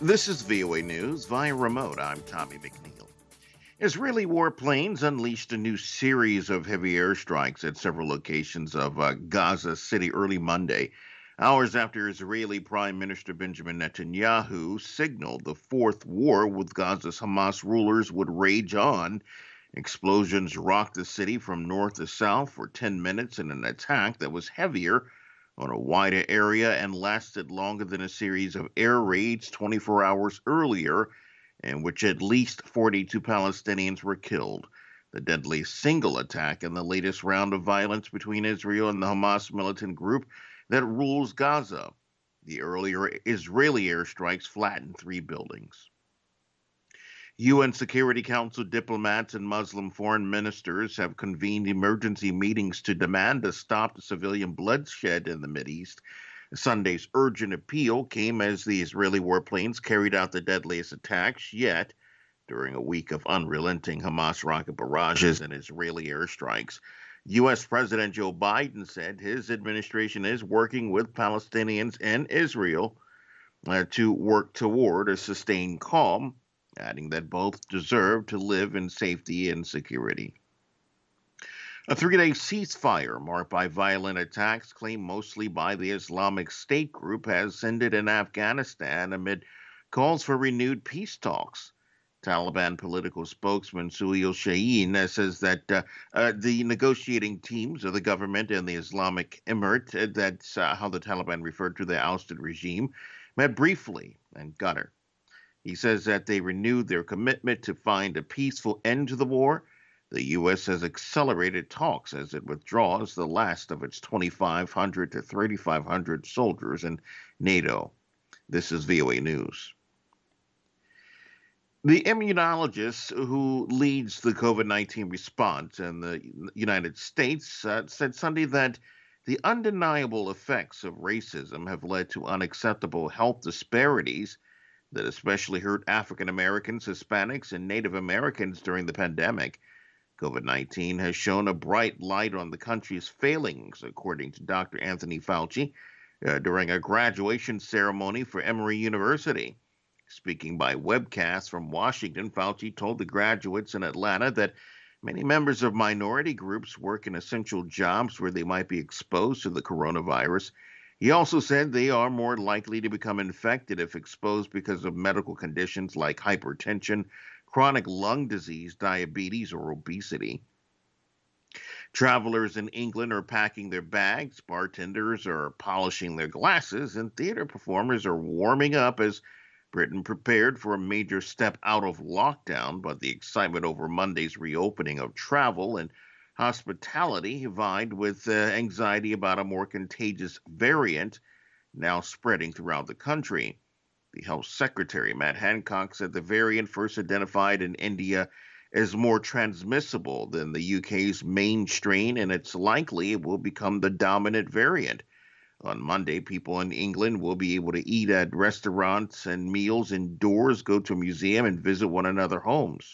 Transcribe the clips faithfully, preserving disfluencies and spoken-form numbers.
This is V O A News via remote. I'm Tommy McNeil. Israeli warplanes unleashed a new series of heavy airstrikes at several locations of uh, Gaza City early Monday, hours after Israeli Prime Minister Benjamin Netanyahu signaled the fourth war with Gaza's Hamas rulers would rage on. Explosions rocked the city from north to south for ten minutes in an attack that was heavier on a wider area and lasted longer than a series of air raids twenty-four hours earlier, in which at least forty-two Palestinians were killed. The deadliest single attack in the latest round of violence between Israel and the Hamas militant group that rules Gaza. The earlier Israeli airstrikes flattened three buildings. U N Security Council diplomats and Muslim foreign ministers have convened emergency meetings to demand a stop to civilian bloodshed in the Mideast. Sunday's urgent appeal came as the Israeli warplanes carried out the deadliest attacks yet during a week of unrelenting Hamas rocket barrages and Israeli airstrikes. U S. President Joe Biden said his administration is working with Palestinians and Israel uh, to work toward a sustained calm, adding that both deserve to live in safety and security. A three-day ceasefire marked by violent attacks claimed mostly by the Islamic State group has ended in Afghanistan amid calls for renewed peace talks. Taliban political spokesman Suhail Shaheen says that uh, uh, the negotiating teams of the government and the Islamic Emirate, uh, that's uh, how the Taliban referred to the ousted regime, met briefly in Qatar. He says that they renewed their commitment to find a peaceful end to the war. The U S has accelerated talks as it withdraws the last of its twenty-five hundred to thirty-five hundred soldiers in NATO. This is V O A News. The immunologist who leads the COVID nineteen response in the United States uh, said Sunday that the undeniable effects of racism have led to unacceptable health disparities that especially hurt African Americans, Hispanics, and Native Americans during the pandemic. COVID nineteen has shone a bright light on the country's failings, according to Doctor Anthony Fauci, uh, during a graduation ceremony for Emory University. Speaking by webcast from Washington, Fauci told the graduates in Atlanta that many members of minority groups work in essential jobs where they might be exposed to the coronavirus. He also said they are more likely to become infected if exposed because of medical conditions like hypertension, chronic lung disease, diabetes, or obesity. Travelers in England are packing their bags, bartenders are polishing their glasses, and theater performers are warming up as Britain prepared for a major step out of lockdown. But the excitement over Monday's reopening of travel and hospitality vied with uh, anxiety about a more contagious variant now spreading throughout the country. The Health Secretary, Matt Hancock, said the variant first identified in India is more transmissible than the U K's main strain, and it's likely it will become the dominant variant. On Monday, people in England will be able to eat at restaurants and meals indoors, go to a museum, and visit one another's homes.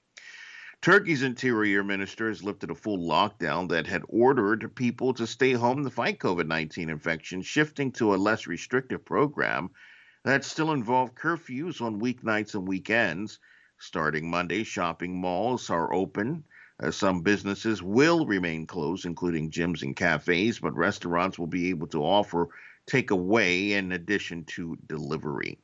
Turkey's interior minister has lifted a full lockdown that had ordered people to stay home to fight COVID nineteen infections, shifting to a less restrictive program that still involved curfews on weeknights and weekends. Starting Monday, shopping malls are open. Uh, some businesses will remain closed, including gyms and cafes, but restaurants will be able to offer takeaway in addition to delivery.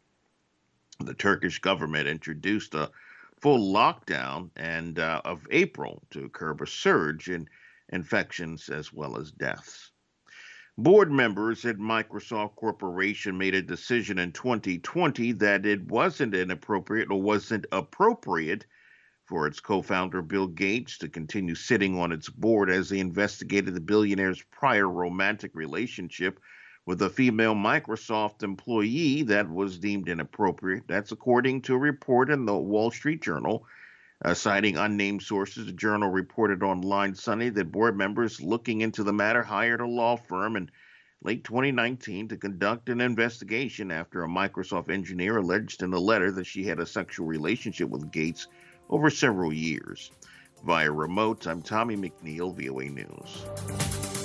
The Turkish government introduced a full lockdown and uh, of April to curb a surge in infections as well as deaths. Board members at Microsoft Corporation made a decision in twenty twenty that it wasn't inappropriate or wasn't appropriate for its co-founder Bill Gates to continue sitting on its board as they investigated the billionaire's prior romantic relationship with a female Microsoft employee that was deemed inappropriate. That's according to a report in the Wall Street Journal. Uh, citing unnamed sources, the journal reported online Sunday that board members looking into the matter hired a law firm in late twenty nineteen to conduct an investigation after a Microsoft engineer alleged in a letter that she had a sexual relationship with Gates over several years. Via remote, I'm Tommy McNeil, V O A News.